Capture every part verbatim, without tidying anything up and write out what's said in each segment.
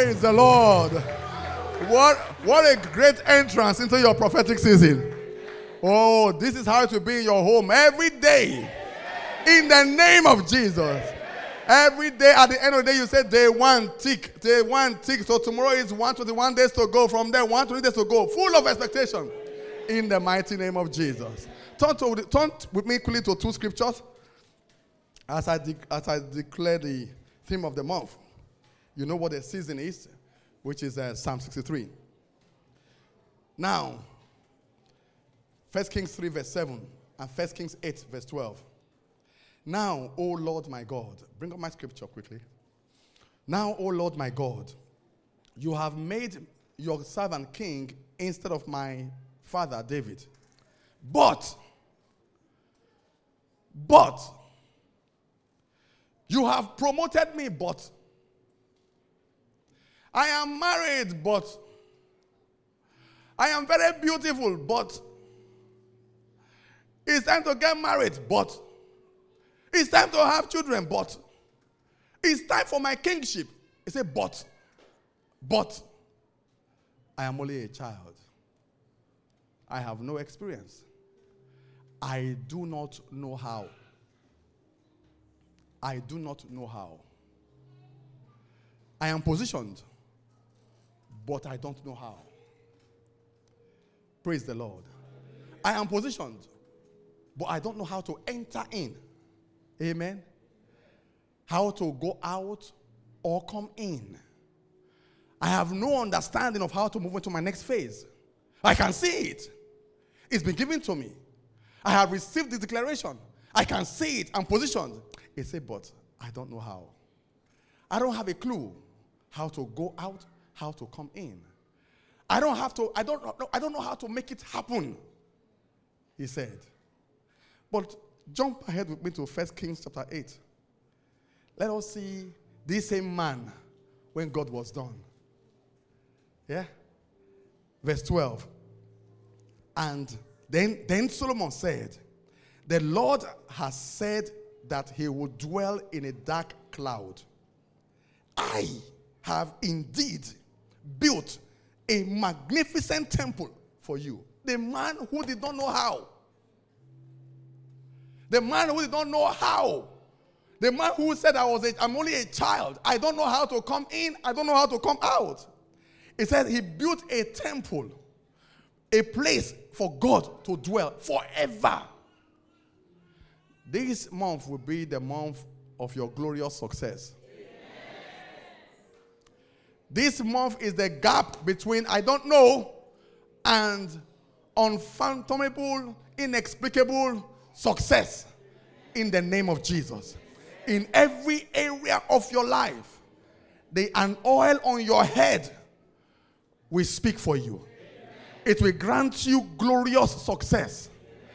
Praise the Lord. What, what a great entrance into your prophetic season. Oh, this is how it will be in your home every day. In the name of Jesus. Every day at the end of the day, you say day one, tick. Day one, tick. So tomorrow is one hundred twenty-one days to go. From there, one hundred twenty days to go. Full of expectation. In the mighty name of Jesus. Turn, to, turn with me quickly to two scriptures. As I, de- as I declare the theme of the month. You know what the season is, which is uh, Psalm sixty-three. Now, First Kings three verse seven and First Kings eight verse twelve. Now, O Lord my God, bring up my scripture quickly. Now, O Lord my God, you have made your servant king instead of my father David. But, but, you have promoted me, but I am married, but I am very beautiful, but it's time to get married, but it's time to have children, but it's time for my kingship. He said, but, but I am only a child. I have no experience. I do not know how. I do not know how. I am positioned, but I don't know how. Praise the Lord. I am positioned, but I don't know how to enter in. Amen. How to go out or come in. I have no understanding of how to move into my next phase. I can see it. It's been given to me. I have received the declaration. I can see it. I'm positioned. He said, but I don't know how. I don't have a clue how to go out, how to come in. I don't have to, I don't know, I don't know how to make it happen, he said. But jump ahead with me to First Kings chapter eight. Let us see this same man when God was done. Yeah? Verse twelve. And then, then Solomon said, the Lord has said that he will dwell in a dark cloud. I have indeed built a magnificent temple for you. The man who did not know how. The man who did not know how. The man who said I was a, I'm only a child. I don't know how to come in. I don't know how to come out. It says he built a temple. A place for God to dwell forever. This month will be the month of your glorious success. This month is the gap between I don't know and unfathomable, inexplicable success in the name of Jesus. In every area of your life, the an oil on your head will speak for you. It will grant you glorious success.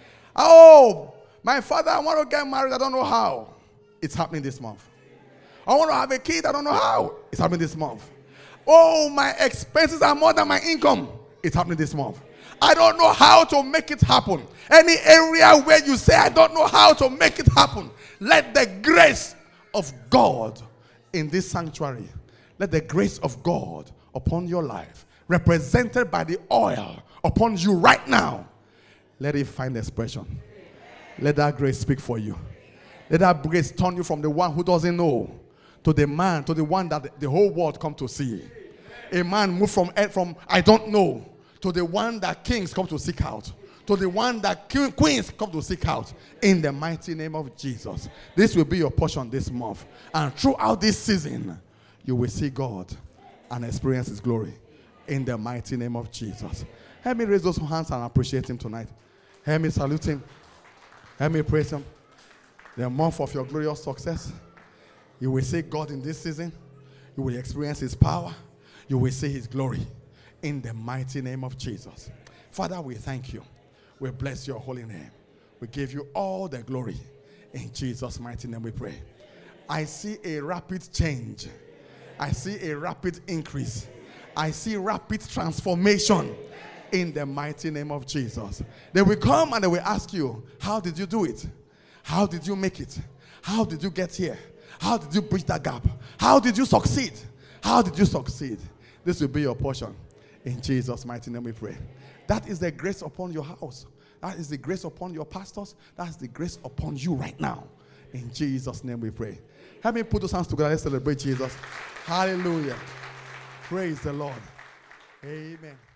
Oh, my father, I want to get married. I don't know how. It's happening this month. I want to have a kid. I don't know how. It's happening this month. Oh, my expenses are more than my income. It's happening this month. I don't know how to make it happen. Any area where you say, I don't know how to make it happen, let the grace of God in this sanctuary, let the grace of God upon your life, represented by the oil upon you right now, let it find expression. Let that grace speak for you. Let that grace turn you from the one who doesn't know to the man, to the one that the whole world come to see. A man moved from, from I don't know to the one that kings come to seek out. To the one that queens come to seek out. In the mighty name of Jesus. This will be your portion this month. And throughout this season, you will see God and experience his glory. In the mighty name of Jesus. Help me raise those hands and appreciate him tonight. Help me salute him. Help me praise him. The month of your glorious success. You will see God in this season. You will experience his power. You will see his glory. In the mighty name of Jesus. Father, we thank you. We bless your holy name. We give you all the glory. In Jesus' mighty name we pray. I see a rapid change. I see a rapid increase. I see rapid transformation in the mighty name of Jesus. They will come and they will ask you, how did you do it? How did you make it? How did you get here? How did you bridge that gap? How did you succeed? How did you succeed? This will be your portion. In Jesus' mighty name we pray. That is the grace upon your house. That is the grace upon your pastors. That is the grace upon you right now. In Jesus' name we pray. Help me put those hands together. Let's celebrate Jesus. Hallelujah. Praise the Lord. Amen.